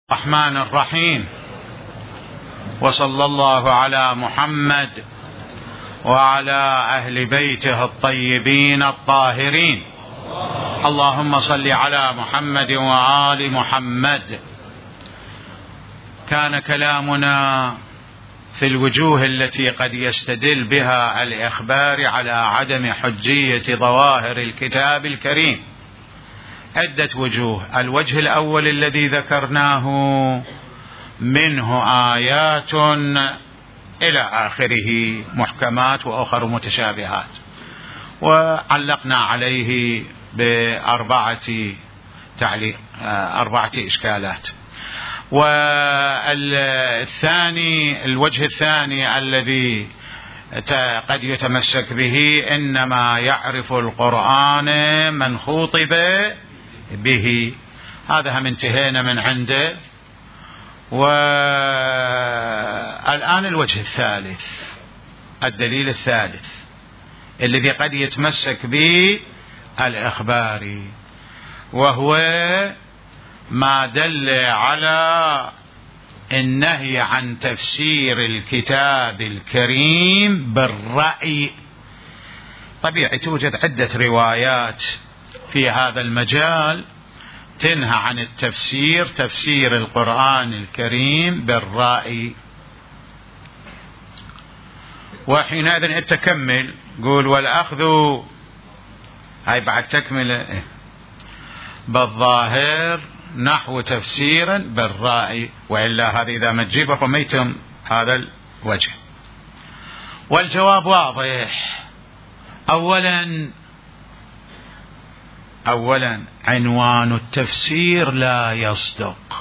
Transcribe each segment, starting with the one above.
الرحمن الرحيم، وصلى الله على محمد وعلى أهل بيته الطيبين الطاهرين. اللهم صل على محمد وآل محمد. كان كلامنا في الوجوه التي قد يستدل بها الإخبار على عدم حجية ظواهر الكتاب الكريم عدة وجوه. الوجه الأول الذي ذكرناه منه آيات إلى آخره محكمات وأخر متشابهات، وعلقنا عليه بأربعة إشكالات. والثاني، الوجه الثاني الذي قد يتمسك به، إنما يعرف القرآن من خوطب به. هذا هم انتهينا من عنده. والآن الوجه الثالث، الدليل الثالث الذي قد يتمسك به الإخباري، وهو ما دل على النهي عن تفسير الكتاب الكريم بالرأي. طبيعي توجد عدة روايات في هذا المجال تنهى عن التفسير، تفسير القرآن الكريم بالرأي. وحينئذ التكمل قول والأخذ، هاي بعد تكمل بالظاهر نحو تفسير بالرأي، وإلا هذا إذا ما تجيبه ميتم هذا الوجه. والجواب واضح. أولا عنوان التفسير لا يصدق،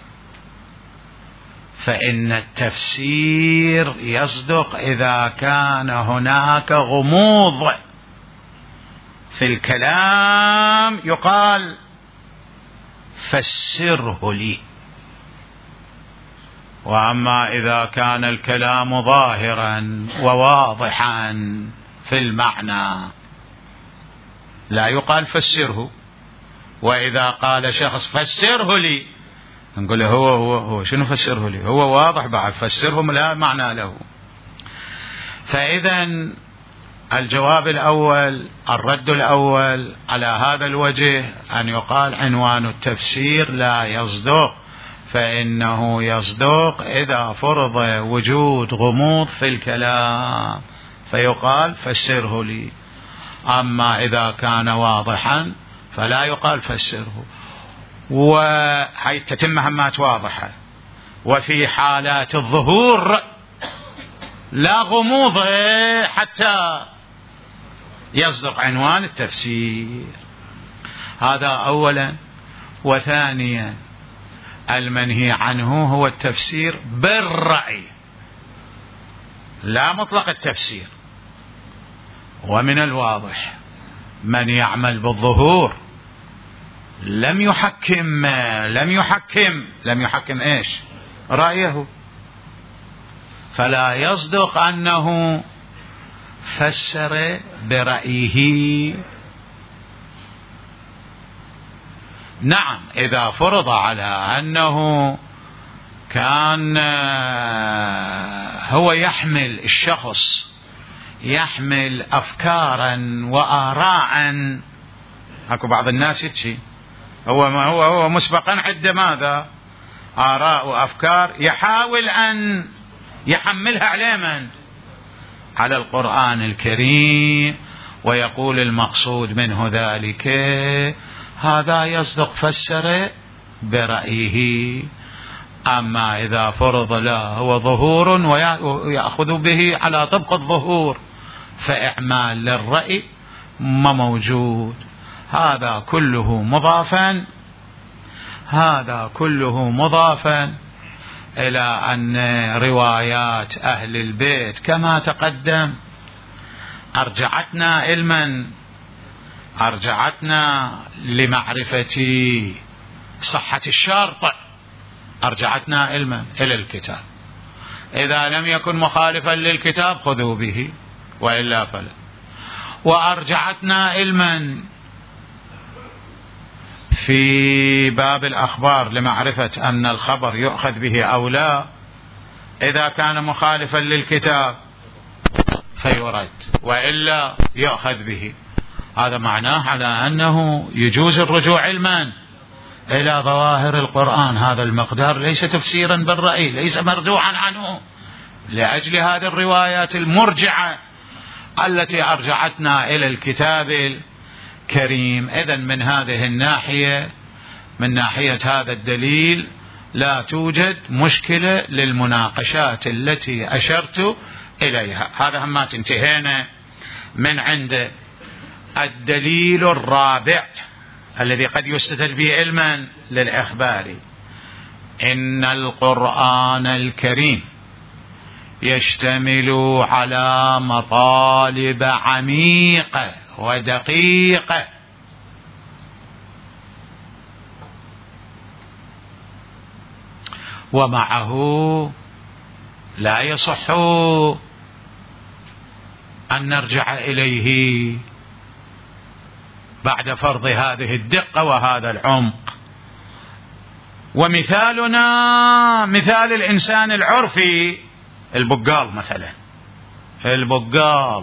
فإن التفسير يصدق إذا كان هناك غموض في الكلام، يقال فسره لي. وأما إذا كان الكلام ظاهرا وواضحا في المعنى لا يقال فسره. وإذا قال شخص فسره لي، نقول له هو شنو فسره لي؟ هو واضح بعد، فسره لا معنى له. فإذا الجواب الأول، الرد الأول على هذا الوجه أن يقال عنوان التفسير لا يصدق، فإنه يصدق إذا فرض وجود غموض في الكلام فيقال فسره لي. أما إذا كان واضحا فلا يقال فسره. وهي تتم مهمات واضحة. وفي حالات الظهور لا غموض حتى يصدق عنوان التفسير. هذا أولا. وثانيا المنهي عنه هو التفسير بالرأي، لا مطلق التفسير. ومن الواضح من يعمل بالظهور لم يحكم ايش؟ رأيه. فلا يصدق أنه فسر برأيه. نعم، إذا فرض على أنه كان هو يحمل، الشخص يحمل أفكارا وآراء. اكو بعض الناس يتشي هو مسبقا عنده ماذا؟ آراء وأفكار، يحاول أن يحملها على من؟ على القرآن الكريم، ويقول المقصود منه ذلك. هذا يصدق فسر برأيه. أما إذا فرض لا هو ظهور ويأخذ به على طبق الظهور، فإعمال للرأي ما موجود. هذا كله مضافا إلى أن روايات أهل البيت كما تقدم أرجعتنا لمعرفة صحة الشرط، أرجعتنا علما إلى الكتاب. إذا لم يكن مخالفا للكتاب خذوا به، وإلا فلا. وأرجعتنا علما في باب الأخبار لمعرفة أن الخبر يؤخذ به أو لا، إذا كان مخالفا للكتاب فيرد وإلا يؤخذ به. هذا معناه على أنه يجوز الرجوع علما إلى ظواهر القرآن. هذا المقدار ليس تفسيرا بالرأي، ليس مرجوعا عنه لأجل هذه الروايات المرجعة التي أرجعتنا إلى الكتاب الكريم. إذن من هذه الناحية، من ناحية هذا الدليل، لا توجد مشكلة للمناقشات التي أشرت إليها. هذا هم انتهينا من عند الدليل الرابع الذي قد يستدل به علما للإخبار: إن القرآن الكريم يشتمل على مطالب عميقة ودقيقة ومعه لا يصح أن نرجع إليه بعد فرض هذه الدقة وهذا العمق. ومثالنا مثال الإنسان العرفي، البقال مثلا. البقال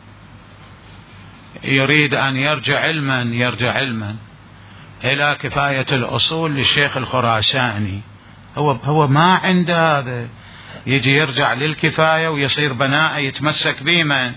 يريد أن يرجع علما إلى كفاية الأصول للشيخ الخراساني، هو ما عنده هذا، يجي يرجع للكفاية ويصير بناء يتمسك بمن؟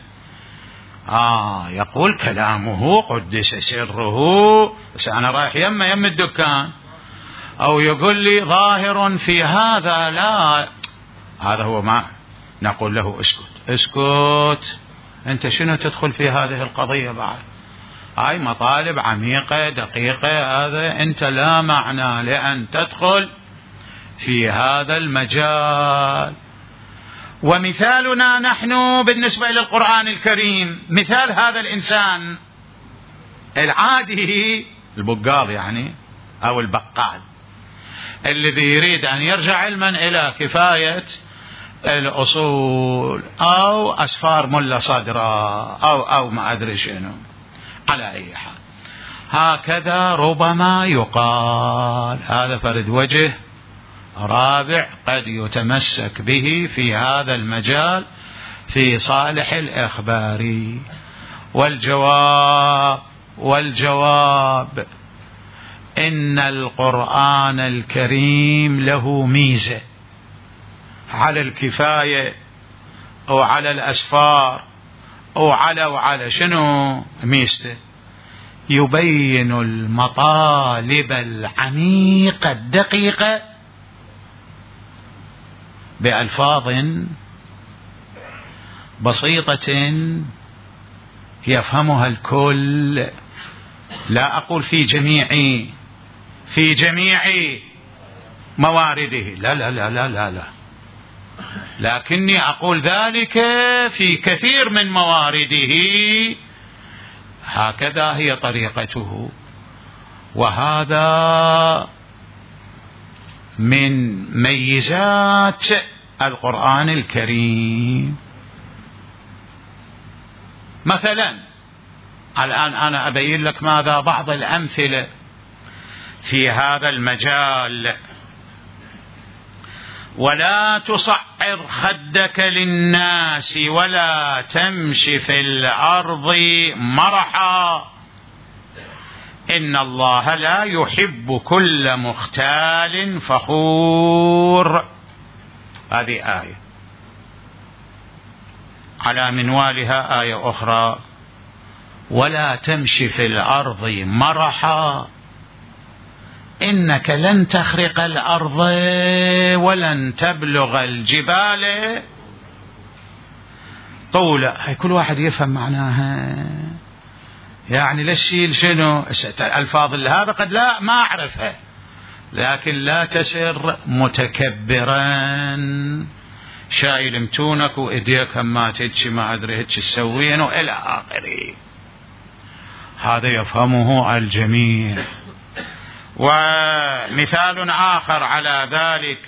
يقول كلامه قدس سره، بس أنا رايح يم الدكان، أو يقول لي ظاهر في هذا، لا، هذا هو ما نقول له اسكت، أنت شنو تدخل في هذه القضية بعد؟ هاي مطالب عميقة دقيقة، هذا أنت لا معنى لأن تدخل في هذا المجال. ومثالنا نحن بالنسبة للقرآن الكريم مثال هذا الإنسان العادي، البقال يعني أو البقال، الذي يريد أن يرجع علما إلى كفاية الأصول أو أسفار ملا صدرة أو ما أدري شنو. على أي حال هكذا ربما يقال. هذا فرد وجه رابع قد يتمسك به في هذا المجال في صالح الإخباري. والجواب إن القرآن الكريم له ميزة على الكفاية أو على الأسفار أو على شنو ميزته؟ يبين المطالب العميقة الدقيقة بألفاظ بسيطة يفهمها الكل. لا أقول في جميع موارده، لا لا لا لا لا لا، لكني أقول ذلك في كثير من موارده. هكذا هي طريقته، وهذا من ميزات القرآن الكريم. مثلا الآن أنا أبين لك ماذا بعض الأمثلة في هذا المجال. ولا تصعر خدك للناس ولا تمشي في الأرض مرحا إن الله لا يحب كل مختال فخور. هذه آية. على منوالها آية أخرى: ولا تمشي في الأرض مرحا إنك لن تخرق الأرض ولن تبلغ الجبال طولا. هاي كل واحد يفهم معناها، يعني لا تشيل شنو الألفاظ اللي هذا قد لا ما أعرفها، لكن لا تسر متكبرا شايل متونك وإيديك ما تتشي ما أدري هتش تسوين وإلى آخره. هذا يفهمه الجميع. ومثال آخر على ذلك: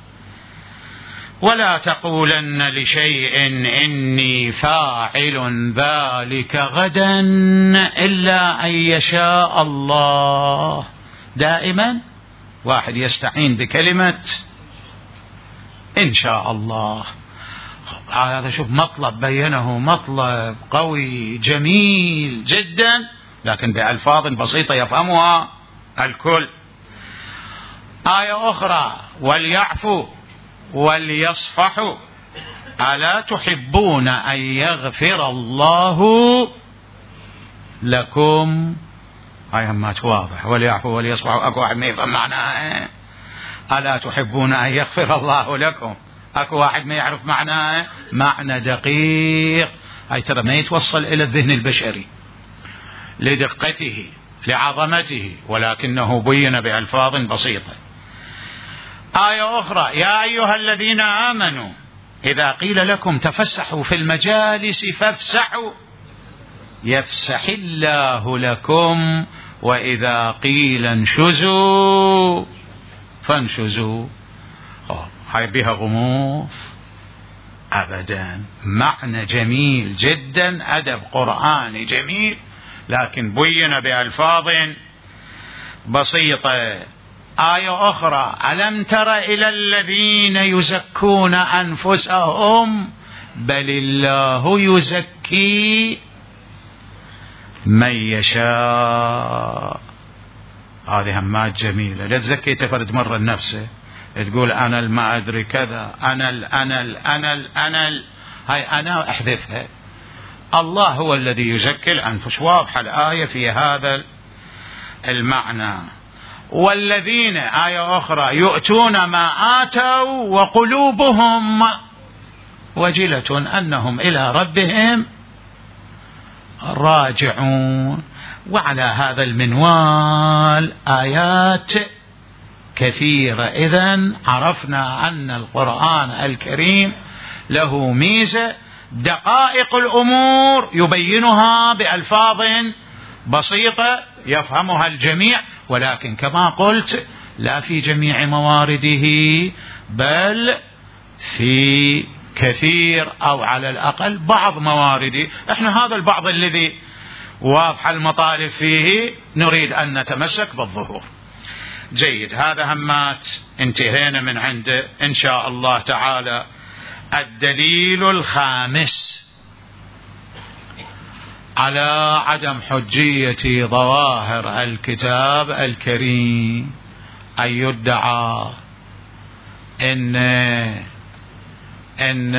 ولا تقولن لشيء إني فاعل ذلك غدا إلا أن يشاء الله دائما واحد يستعين بكلمة إن شاء الله. هذا شوف مطلب بينه، مطلب قوي جميل جدا، لكن بألفاظ بسيطة يفهمها الكل. آية أخرى وليعفوا وليصفحوا ألا تحبون أن يغفر الله لكم. هاي همات واضح، وليعفوا وليصفحوا. أكو واحد ما يفهم معناها. ألا تحبون أن يغفر الله لكم، أكو واحد ما يعرف معناها. معنى دقيق، هاي ترى ما يتوصل إلى الذهن البشري لدقته لعظمته، ولكنه بين بألفاظ بسيطة. آية أخرى يا أيها الذين آمنوا إذا قيل لكم تفسحوا في المجالس فافسحوا يفسح الله لكم وإذا قيل انشزوا فانشزوا. هاي بها غموض أبدا، معنى جميل جدا، أدب قرآني جميل، لكن بين بألفاظ بسيطة. آية أخرى ألم تر إلى الذين يزكون أنفسهم بل الله يزكي من يشاء. هذه همات جميلة، لا تزكي تفرد مرة نفسه تقول أنا ما أدري كذا، أنا هاي أنا أحذفها. الله هو الذي يزكي الأنفس، واضحة الآية في هذا المعنى. والذين آية أخرى يؤتون ما آتوا وقلوبهم وجلة أنهم إلى ربهم راجعون. وعلى هذا المنوال آيات كثيرة. إذن عرفنا أن القرآن الكريم له ميزة، دقائق الأمور يبينها بألفاظ بسيطة يفهمها الجميع، ولكن كما قلت لا في جميع موارده، بل في كثير أو على الأقل بعض موارده. احنا هذا البعض الذي واضح المطالب فيه نريد أن نتمسك بالظهور. جيد، هذا همات انتهينا من عنده. إن شاء الله تعالى الدليل الخامس على عدم حجية ظواهر الكتاب الكريم أن يدعى إن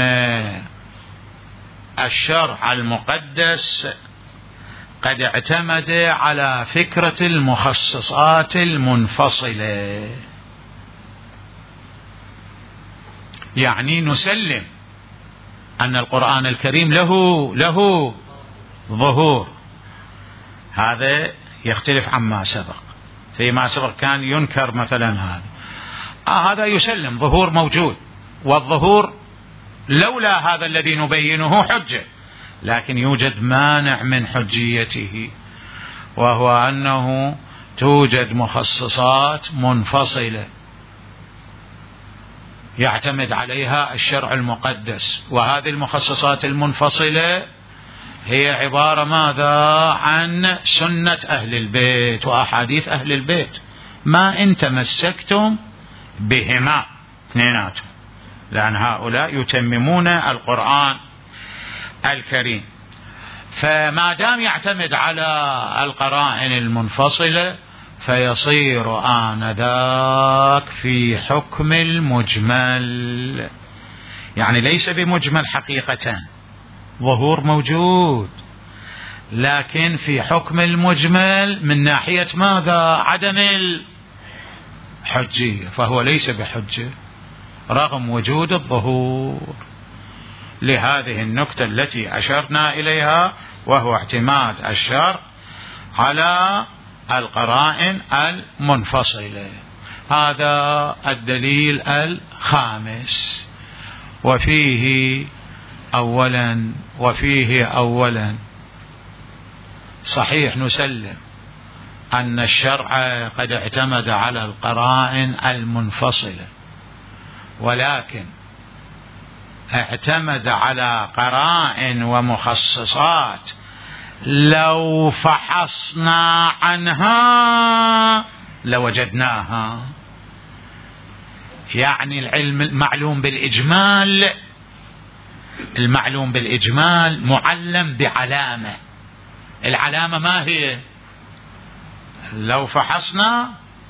الشرع المقدس قد اعتمد على فكرة المخصصات المنفصلة. يعني نسلم أن القرآن الكريم له ظهور، هذا يختلف عما سبق. فيما سبق كان ينكر مثلا هذا يسلم ظهور موجود، والظهور لولا هذا الذي نبينه حجة، لكن يوجد مانع من حجيته، وهو أنه توجد مخصصات منفصلة يعتمد عليها الشرع المقدس، وهذه المخصصات المنفصلة هي عبارة ماذا؟ عن سنة أهل البيت وأحاديث أهل البيت، ما إن تمسكتم بهما اثنيناتهم، لأن هؤلاء يتممون القرآن الكريم. فما دام يعتمد على القرائن المنفصلة فيصير آنذاك في حكم المجمل، يعني ليس بمجمل حقيقة، ظهور موجود، لكن في حكم المجمل من ناحية ماذا؟ عدم الحجية، فهو ليس بحجة رغم وجود الظهور. لهذه النكتة التي أشرنا إليها، وهو اعتماد الشرع على القرائن المنفصلة. هذا الدليل الخامس. وفيه أولا صحيح نسلم أن الشرع قد اعتمد على القرائن المنفصلة، ولكن اعتمد على قرائن ومخصصات لو فحصنا عنها لوجدناها. يعني العلم المعلوم بالإجمال، المعلوم بالإجمال معلم بعلامة. العلامة ما هي؟ لو فحصنا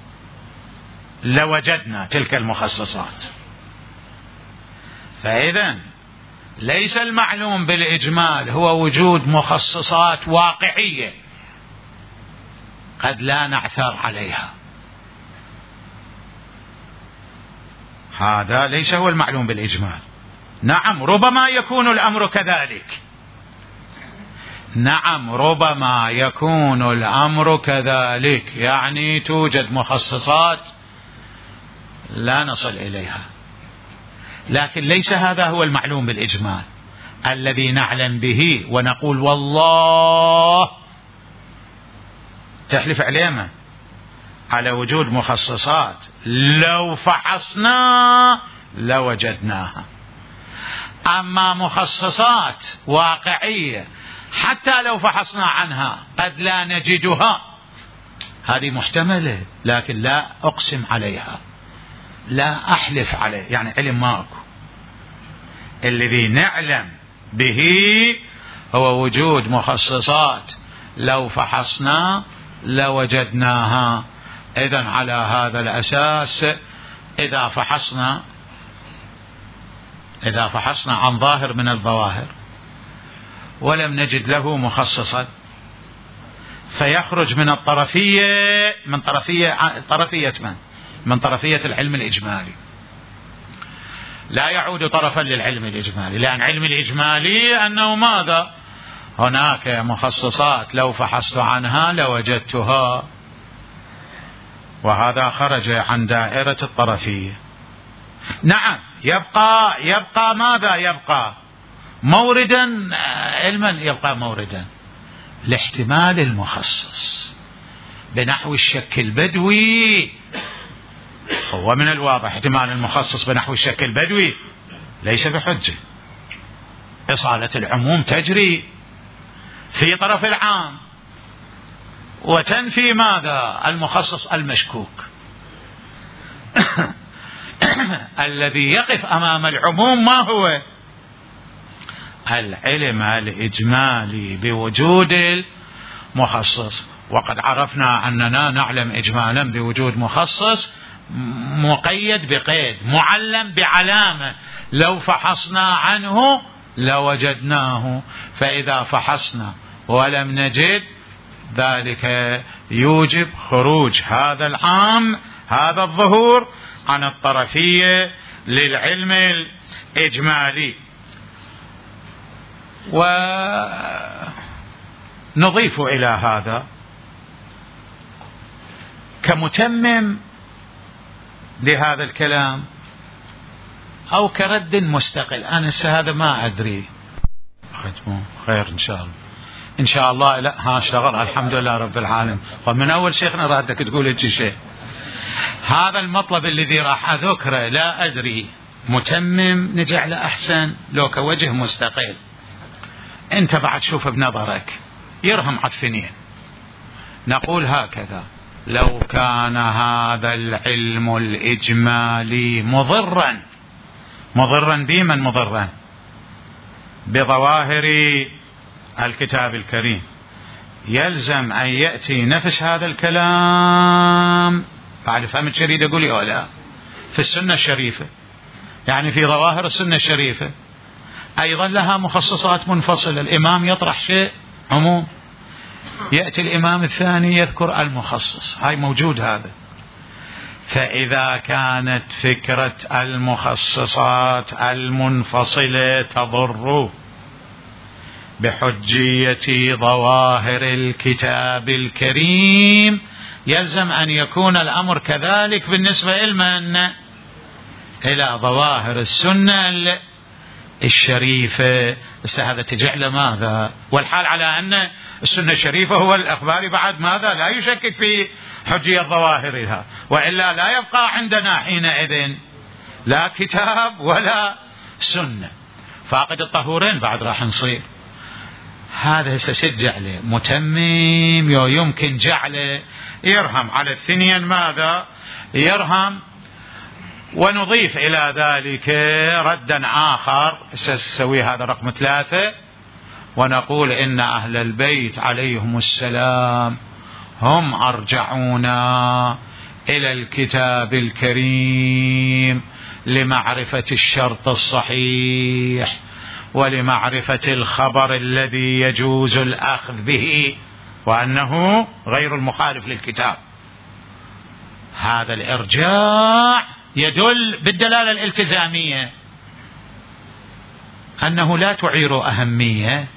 لوجدنا تلك المخصصات. فإذن ليس المعلوم بالإجمال هو وجود مخصصات واقعية قد لا نعثر عليها، هذا ليس هو المعلوم بالإجمال. نعم ربما يكون الأمر كذلك، نعم ربما يكون الأمر كذلك، يعني توجد مخصصات لا نصل إليها، لكن ليس هذا هو المعلوم بالإجمال الذي نعلم به ونقول والله تحلف علينا على وجود مخصصات لو فحصنا لوجدناها. أما مخصصات واقعية حتى لو فحصنا عنها قد لا نجدها، هذه محتملة لكن لا أقسم عليها، لا أحلف عليه، يعني علم ماكو. الذي نعلم به هو وجود مخصصات لو فحصنا لوجدناها. إذن على هذا الأساس إذا فحصنا عن ظاهر من الظواهر ولم نجد له مخصصا فيخرج من الطرفية، من طرفية العلم الإجمالي، لا يعود طرفا للعلم الإجمالي، لأن علم الإجمالي أنه ماذا؟ هناك مخصصات لو فحصت عنها لوجدتها، وهذا خرج عن دائرة الطرفية. نعم يبقى ماذا؟ يبقى موردا علما، يبقى موردا لاحتمال المخصص بنحو الشك البدوي. هو من الواضح احتمال المخصص بنحو الشك البدوي ليس بحجة، إصالة العموم تجري في طرف العام وتنفي ماذا؟ المخصص المشكوك. الذي يقف أمام العموم ما هو؟ العلم الإجمالي بوجود المخصص. وقد عرفنا أننا نعلم إجمالا بوجود مخصص مقيد بقيد، معلم بعلامة لو فحصنا عنه لوجدناه. فإذا فحصنا ولم نجد ذلك يوجب خروج هذا العام، هذا الظهور عن الطرفية للعلم الإجمالي. ونضيف إلى هذا كمتمم لهذا الكلام أو كرد مستقل. أنا هذا ما أدري، خير إن شاء الله لا ها اشتغل الحمد لله رب العالمين. ومن أول شيخنا رادك تقول هيك شيء. هذا المطلب الذي راح أذكره لا أدري متمم نجعله أحسن لو كوجه مستقل. أنت بعد شوف بنظرك يرهم عفنين. نقول هكذا: لو كان هذا العلم الإجمالي مضرا بمن؟ مضرا بظواهر الكتاب الكريم، يلزم أن يأتي نفس هذا الكلام بعد فهم الشريد أقول لا في السنة الشريفة، يعني في ظواهر السنة الشريفة أيضا لها مخصصات منفصلة. الإمام يطرح شيء عموم، يأتي الإمام الثاني يذكر المخصص، هاي موجود هذا. فإذا كانت فكرة المخصصات المنفصلة تضر بحجية ظواهر الكتاب الكريم، يلزم أن يكون الأمر كذلك بالنسبة إلى ظواهر السنة الشريفة. بس هذا تجعل ماذا؟ والحال على أن السنة الشريفة هو الأخبار بعد ماذا؟ لا يشكك في حجية ظواهرها، وإلا لا يبقى عندنا حينئذ لا كتاب ولا سنة، فاقد الطهورين بعد راح نصير. هذا سيد جعله متمم يمكن جعله يرهم على الثنين ماذا يرهم، ونضيف إلى ذلك ردا آخر سنسوي هذا رقم 3، ونقول إن أهل البيت عليهم السلام هم أرجعونا إلى الكتاب الكريم لمعرفة الشرط الصحيح ولمعرفة الخبر الذي يجوز الأخذ به وأنه غير المخالف للكتاب. هذا الإرجاع يدل بالدلالة الالتزامية أنه لا تعير أهمية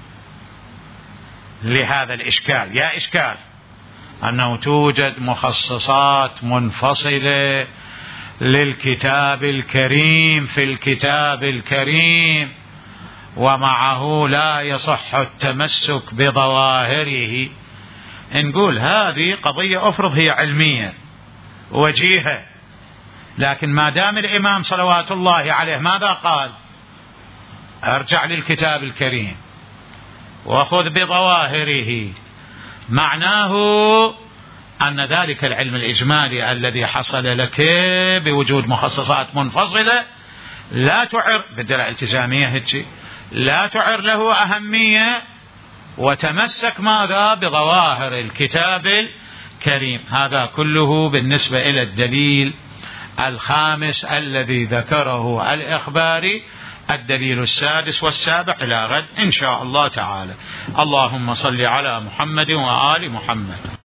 لهذا الإشكال. يا إشكال أنه توجد مخصصات منفصلة للكتاب الكريم في الكتاب الكريم، ومعه لا يصح التمسك بظواهره. نقول هذه قضية أفرض هي علمية وجيهة، لكن ما دام الإمام صلوات الله عليه ماذا قال؟ ارجع للكتاب الكريم وخذ بظواهره، معناه أن ذلك العلم الإجمالي الذي حصل لك بوجود مخصصات منفصلة لا تعر بالدلالة الالتزامية هجي لا تعر له أهمية، وتمسك ماذا؟ بظواهر الكتاب الكريم. هذا كله بالنسبة إلى الدليل الخامس الذي ذكره الإخباري. الدليل السادس والسابع إلى غد إن شاء الله تعالى. اللهم صل على محمد وآل محمد.